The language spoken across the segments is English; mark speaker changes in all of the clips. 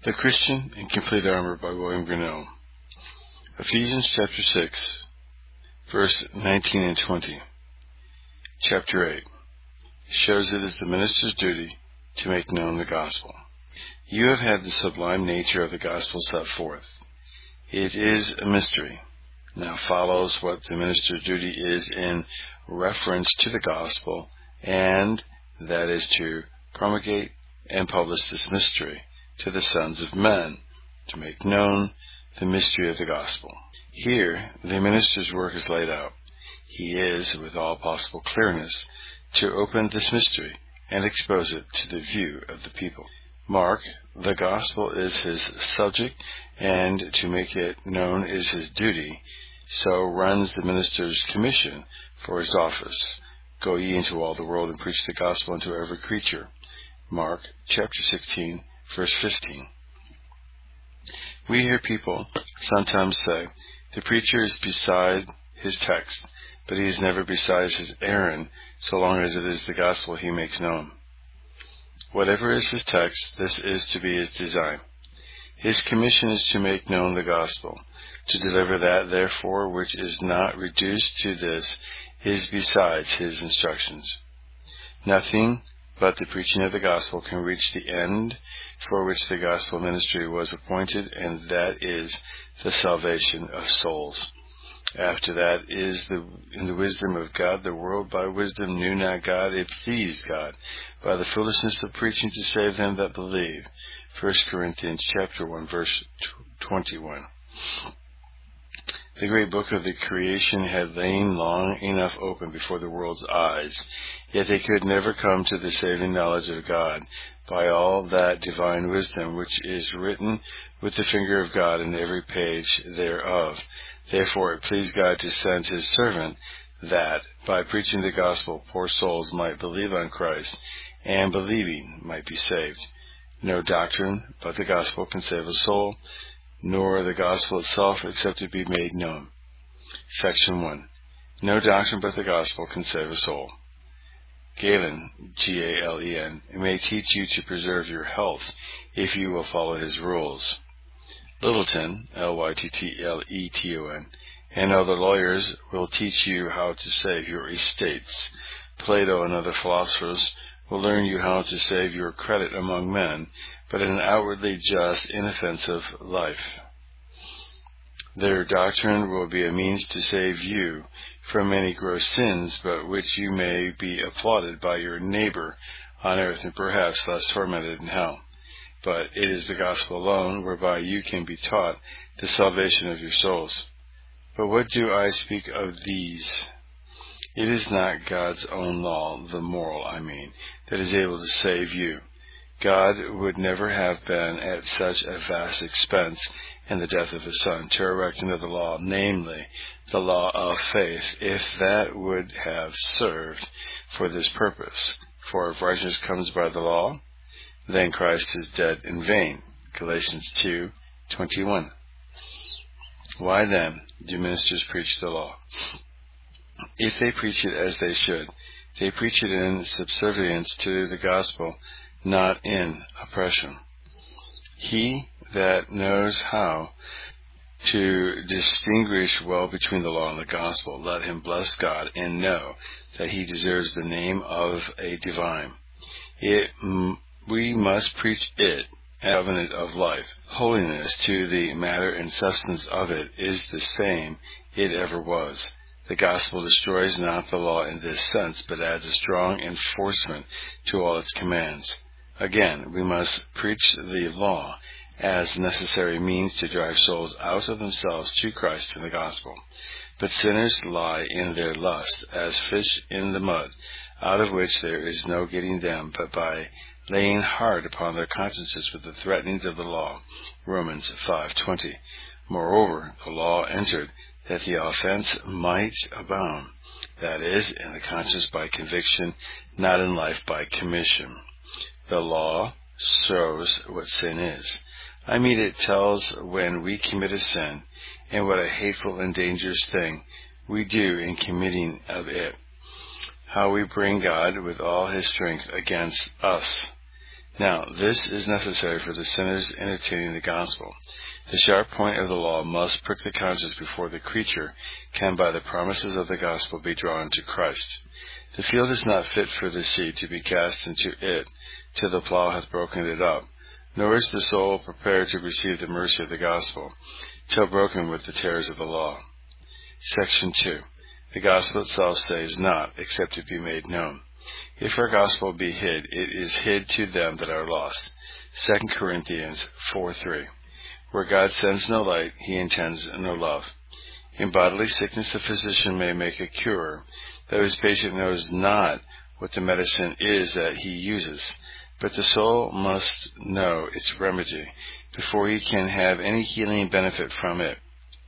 Speaker 1: The Christian in Complete Armor by William Grinnell. Ephesians chapter 6, verse 19 and 20. Chapter 8 shows it is the minister's duty to make known the gospel. You have had the sublime nature of the gospel set forth. It is a mystery. Now follows what the minister's duty is in reference to the gospel, and that is to promulgate and publish this mystery to the sons of men, to make known the mystery of the gospel. Here, the minister's work is laid out. He is, with all possible clearness, to open this mystery and expose it to the view of the people. Mark, the gospel is his subject, and to make it known is his duty. So runs the minister's commission for his office. Go ye into all the world and preach the gospel unto every creature. Mark chapter 16, verse 15. We hear people sometimes say, the preacher is beside his text, but he is never beside his errand, so long as it is the gospel he makes known. Whatever is his text, this is to be his design. His commission is to make known the gospel. To deliver that, therefore, which is not reduced to this, is besides his instructions. Nothing but the preaching of the gospel can reach the end for which the gospel ministry was appointed, and that is the salvation of souls. After that is in the wisdom of God, the world by wisdom knew not God, it pleased God by the foolishness of preaching to save them that believe. 1 Corinthians chapter 1, verse 21. The great book of the creation had lain long enough open before the world's eyes, yet they could never come to the saving knowledge of God by all that divine wisdom which is written with the finger of God in every page thereof. Therefore it pleased God to send his servant, that, by preaching the gospel, poor souls might believe on Christ, and believing might be saved. No doctrine but the gospel can save a soul, nor the gospel itself, except it be made known. Section 1. No doctrine but the gospel can save a soul. Galen, Galen, may teach you to preserve your health if you will follow his rules. Littleton, Lyttleton, and other lawyers will teach you how to save your estates. Plato and other philosophers will learn you how to save your credit among men, but in an outwardly just, inoffensive life. Their doctrine will be a means to save you from many gross sins, but which you may be applauded by your neighbor on earth, and perhaps less tormented in hell. But it is the gospel alone whereby you can be taught the salvation of your souls. But what do I speak of these? It is not God's own law, the moral, that is able to save you. God would never have been at such a vast expense in the death of his Son to erect another law, namely, the law of faith, if that would have served for this purpose. For if righteousness comes by the law, then Christ is dead in vain. Galatians 2:21. Why then do ministers preach the law? If they preach it as they should, they preach it in subservience to the gospel, not in oppression. He that knows how to distinguish well between the law and the gospel, let him bless God and know that he deserves the name of a divine. We must preach it, covenant of life. Holiness to the matter and substance of it is the same it ever was. The gospel destroys not the law in this sense, but adds a strong enforcement to all its commands. Again, we must preach the law as necessary means to drive souls out of themselves to Christ and the gospel. But sinners lie in their lust as fish in the mud, out of which there is no getting them but by laying hard upon their consciences with the threatenings of the law. Romans 5:20. Moreover, the law entered that the offense might abound, that is, in the conscience by conviction, not in life by commission. The law shows what sin is. It tells when we commit a sin, and what a hateful and dangerous thing we do in committing of it. How we bring God with all his strength against us. Now, this is necessary for the sinners entertaining the gospel. The sharp point of the law must prick the conscience before the creature can by the promises of the gospel be drawn to Christ. The field is not fit for the seed to be cast into it till the plow hath broken it up, nor is the soul prepared to receive the mercy of the gospel till broken with the terrors of the law. Section 2. The gospel itself saves not, except it be made known. If our gospel be hid, it is hid to them that are lost. 2 Corinthians 4:3. Where God sends no light, he intends no love. In bodily sickness the physician may make a cure, though his patient knows not what the medicine is that he uses. But the soul must know its remedy before he can have any healing benefit from it.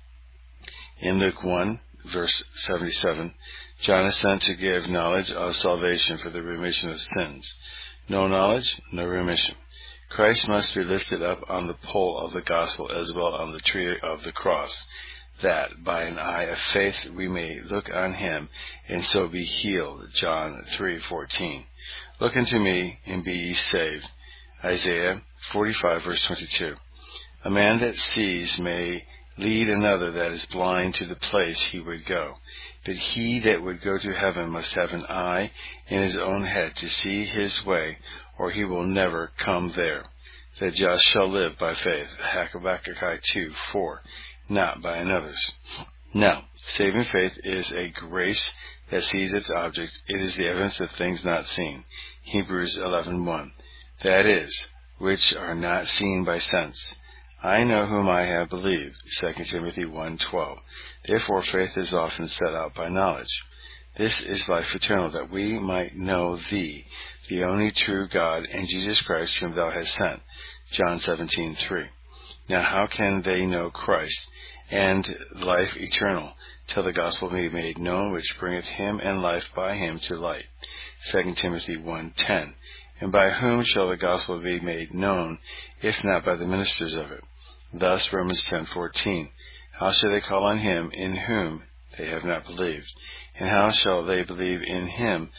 Speaker 1: In Luke 1, verse 77, John is sent to give knowledge of salvation for the remission of sins. No knowledge, no remission. Christ must be lifted up on the pole of the gospel as well on the tree of the cross, that by an eye of faith we may look on him and so be healed. John 3:14. Look unto me and be ye saved. Isaiah 45, verse 22. A man that sees may lead another that is blind to the place he would go. But he that would go to heaven must have an eye in his own head to see his way, or he will never come there. The just shall live by faith. Habakkuk 2:4, not by another's. Now, saving faith is a grace that sees its object. It is the evidence of things not seen. Hebrews 11:1. That is, which are not seen by sense. I know whom I have believed. 2 Timothy 1:12. Therefore faith is often set out by knowledge. This is life eternal, that we might know thee, the only true God, and Jesus Christ, whom thou hast sent. John 17:3. Now how can they know Christ and life eternal, till the gospel be made known, which bringeth him and life by him to light? 2 Timothy 1:10. And by whom shall the gospel be made known, if not by the ministers of it? Thus Romans 10:14. How shall they call on him in whom they have not believed? And how shall they believe in him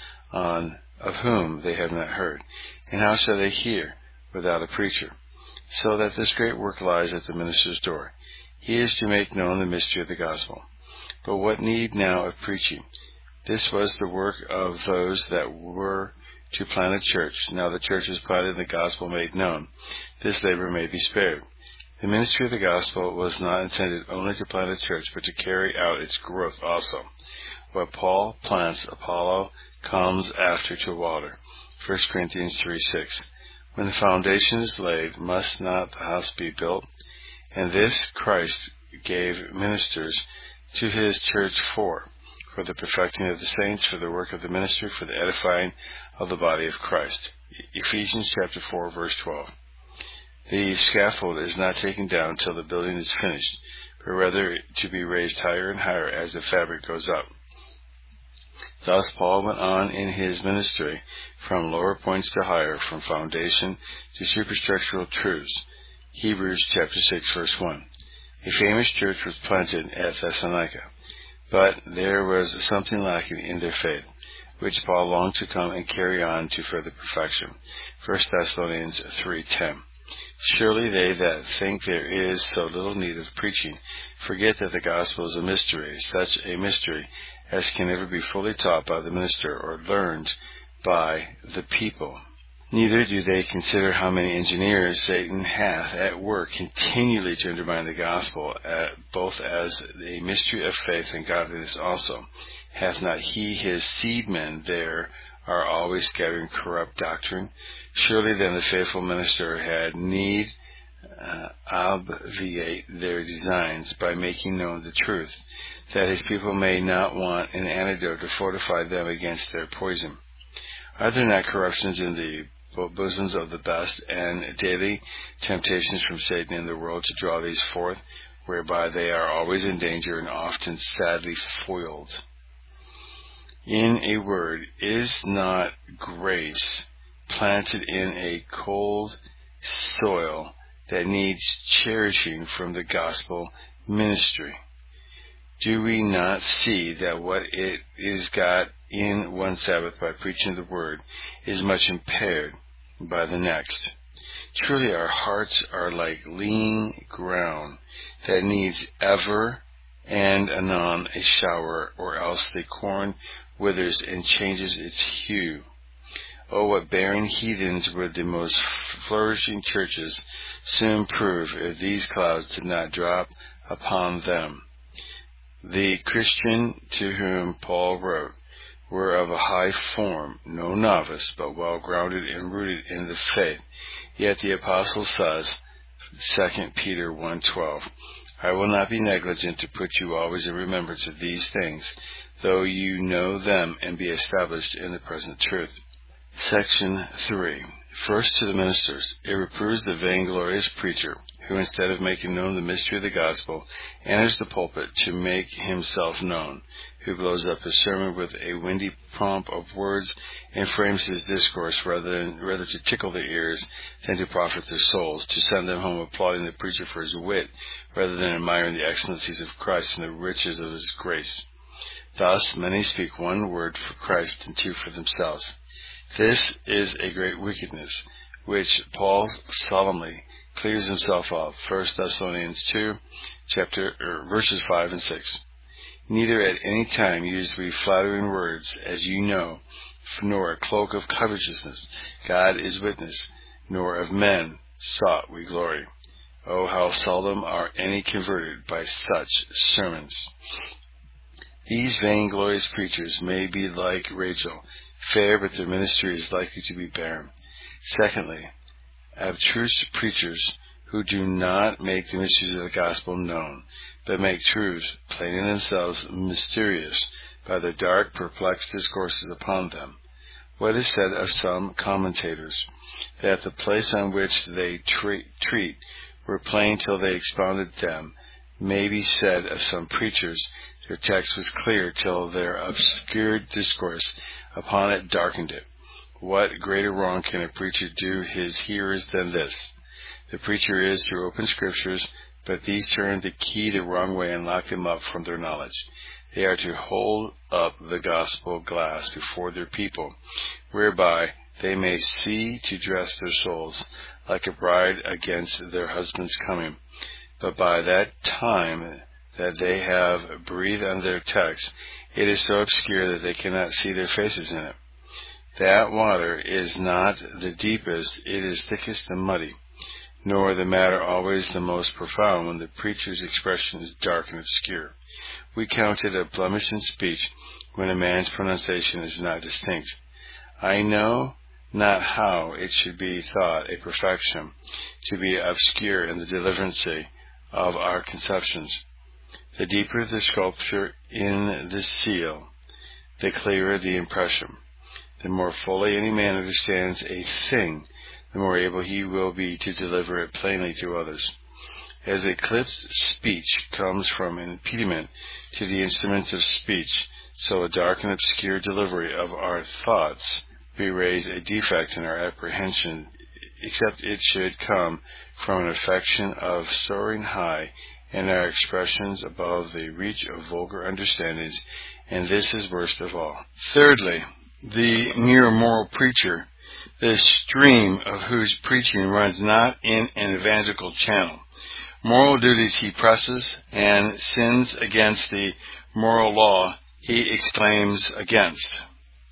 Speaker 1: of whom they have not heard? And how shall they hear without a preacher? So that this great work lies at the minister's door. He is to make known the mystery of the gospel. But what need now of preaching? This was the work of those that were to plant a church. Now the church is planted and the gospel made known. This labor may be spared. The ministry of the gospel was not intended only to plant a church, but to carry out its growth also. What Paul plants, Apollo comes after to water. 1 Corinthians 3:6. When the foundation is laid, must not the house be built? And this Christ gave ministers to his church for the perfecting of the saints, for the work of the ministry, for the edifying of the body of Christ. Ephesians chapter 4, verse 12. The scaffold is not taken down till the building is finished, but rather to be raised higher and higher as the fabric goes up. Thus Paul went on in his ministry from lower points to higher, from foundation to superstructural truths. Hebrews chapter 6, verse 1. A famous church was planted at Thessalonica, but there was something lacking in their faith, which Paul longed to come and carry on to further perfection. 1 Thessalonians 3:10. Surely they that think there is so little need of preaching forget that the gospel is a mystery, such a mystery as can never be fully taught by the minister or learned by the people. Neither do they consider how many engineers Satan hath at work continually to undermine the gospel, both as a mystery of faith and godliness also. Hath not he his seedmen there are always scattering corrupt doctrine? Surely then the faithful minister had need obviate their designs by making known the truth, that his people may not want an antidote to fortify them against their poison. Are there not corruptions in the bosoms of the best, and daily temptations from Satan in the world to draw these forth, whereby they are always in danger and often sadly foiled? In a word, is not grace planted in a cold soil that needs cherishing from the gospel ministry? Do we not see that what it is got in one Sabbath by preaching the word is much impaired by the next. Truly our hearts are like lean ground that needs ever and anon a shower, or else the corn withers and changes its hue. Oh, what barren heathens would the most flourishing churches soon prove if these clouds did not drop upon them. The Christian to whom Paul wrote were of a high form, no novice, but well grounded and rooted in the faith. Yet the apostle says, 2 Peter 1:12, I will not be negligent to put you always in remembrance of these things, though you know them and be established in the present truth. Section 3. First, to the ministers. It reproves the vainglorious preacher, who instead of making known the mystery of the gospel, enters the pulpit to make himself known, who blows up his sermon with a windy pomp of words, and frames his discourse rather to tickle their ears than to profit their souls, to send them home applauding the preacher for his wit, rather than admiring the excellencies of Christ and the riches of his grace. Thus, many speak one word for Christ and two for themselves. This is a great wickedness, which Paul solemnly clears himself of. 1 Thessalonians 2, verses 5 and 6. Neither at any time used we flattering words, as you know, nor a cloak of covetousness, God is witness, nor of men sought we glory. Oh, how seldom are any converted by such sermons. These vainglorious preachers may be like Rachel, fair, but their ministry is likely to be barren. Secondly, abstruse preachers who do not make the mysteries of the gospel known, but make truths, plain in themselves, mysterious by their dark, perplexed discourses upon them. What is said of some commentators, that the place on which they treat were plain till they expounded them, may be said of some preachers, their text was clear till their obscured discourse upon it darkened it. What greater wrong can a preacher do his hearers than this? The preacher is to open scriptures, but these turn the key the wrong way and lock them up from their knowledge. They are to hold up the gospel glass before their people, whereby they may see to dress their souls like a bride against their husband's coming. But by that time that they have breathed on their text, it is so obscure that they cannot see their faces in it. That water is not the deepest, it is thickest and muddy, nor the matter always the most profound when the preacher's expression is dark and obscure. We count it a blemish in speech when a man's pronunciation is not distinct. I know not how it should be thought a perfection to be obscure in the deliverancy of our conceptions. The deeper the sculpture in the seal, the clearer the impression. The more fully any man understands a thing, the more able he will be to deliver it plainly to others. As a clipped speech comes from an impediment to the instruments of speech, so a dark and obscure delivery of our thoughts beways a defect in our apprehension, except it should come from an affection of soaring high and our expressions above the reach of vulgar understandings, and this is worst of all. Thirdly, the mere moral preacher, the stream of whose preaching runs not in an evangelical channel. Moral duties he presses, and sins against the moral law he exclaims against.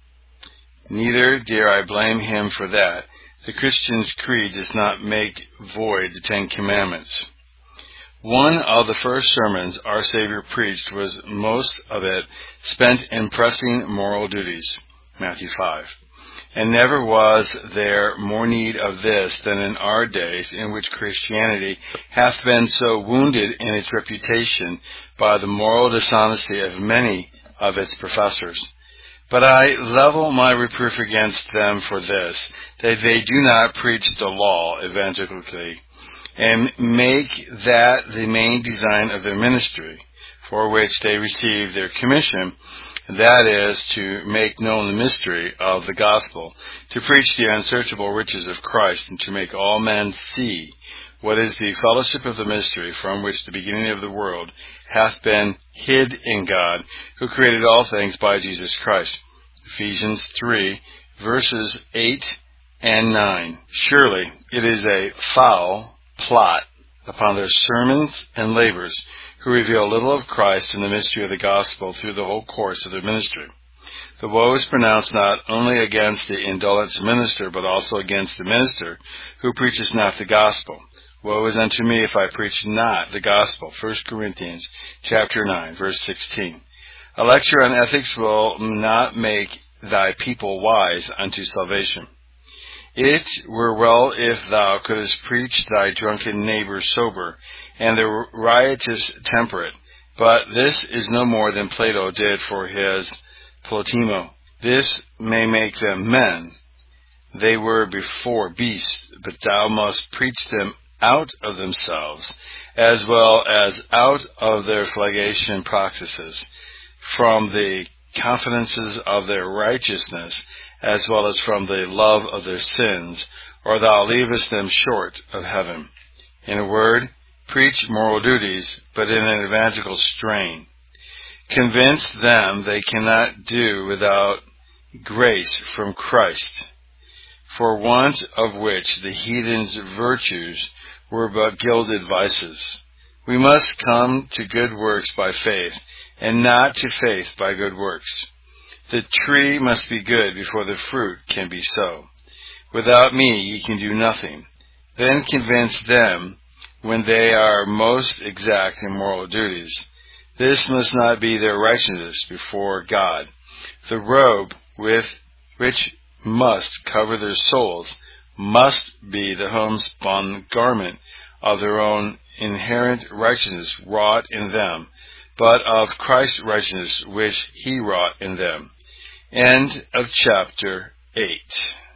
Speaker 1: Neither dare I blame him for that. The Christian's creed does not make void the Ten Commandments. One of the first sermons our Savior preached was most of it spent in pressing moral duties, Matthew 5. And never was there more need of this than in our days, in which Christianity hath been so wounded in its reputation by the moral dishonesty of many of its professors. But I level my reproof against them for this, that they do not preach the law evangelically, and make that the main design of their ministry, for which they receive their commission, that is, to make known the mystery of the gospel, to preach the unsearchable riches of Christ, and to make all men see what is the fellowship of the mystery, from which the beginning of the world hath been hid in God, who created all things by Jesus Christ. Ephesians 3, verses 8 and 9. Surely it is a foul plot upon their sermons and labors, who reveal little of Christ and the mystery of the gospel through the whole course of their ministry. The woe is pronounced not only against the indolent minister, but also against the minister who preaches not the gospel. Woe is unto me if I preach not the gospel. 1 Corinthians chapter 9, verse 16. A lecture on ethics will not make thy people wise unto salvation. It were well if thou couldst preach thy drunken neighbor sober, and the riotous temperate. But this is no more than Plato did for his Politemo. This may make them men. They were before beasts, but thou must preach them out of themselves, as well as out of their flagellation practices, from the confidences of their righteousness, as well as from the love of their sins, or thou leavest them short of heaven. In a word, preach moral duties, but in an evangelical strain. Convince them they cannot do without grace from Christ, for want of which the heathens' virtues were but gilded vices. We must come to good works by faith, and not to faith by good works. The tree must be good before the fruit can be so. Without me ye can do nothing. Then convince them when they are most exact in moral duties. This must not be their righteousness before God. The robe with which must cover their souls must be the homespun garment of their own inherent righteousness wrought in them, but of Christ's righteousness which he wrought in them. End of chapter 8.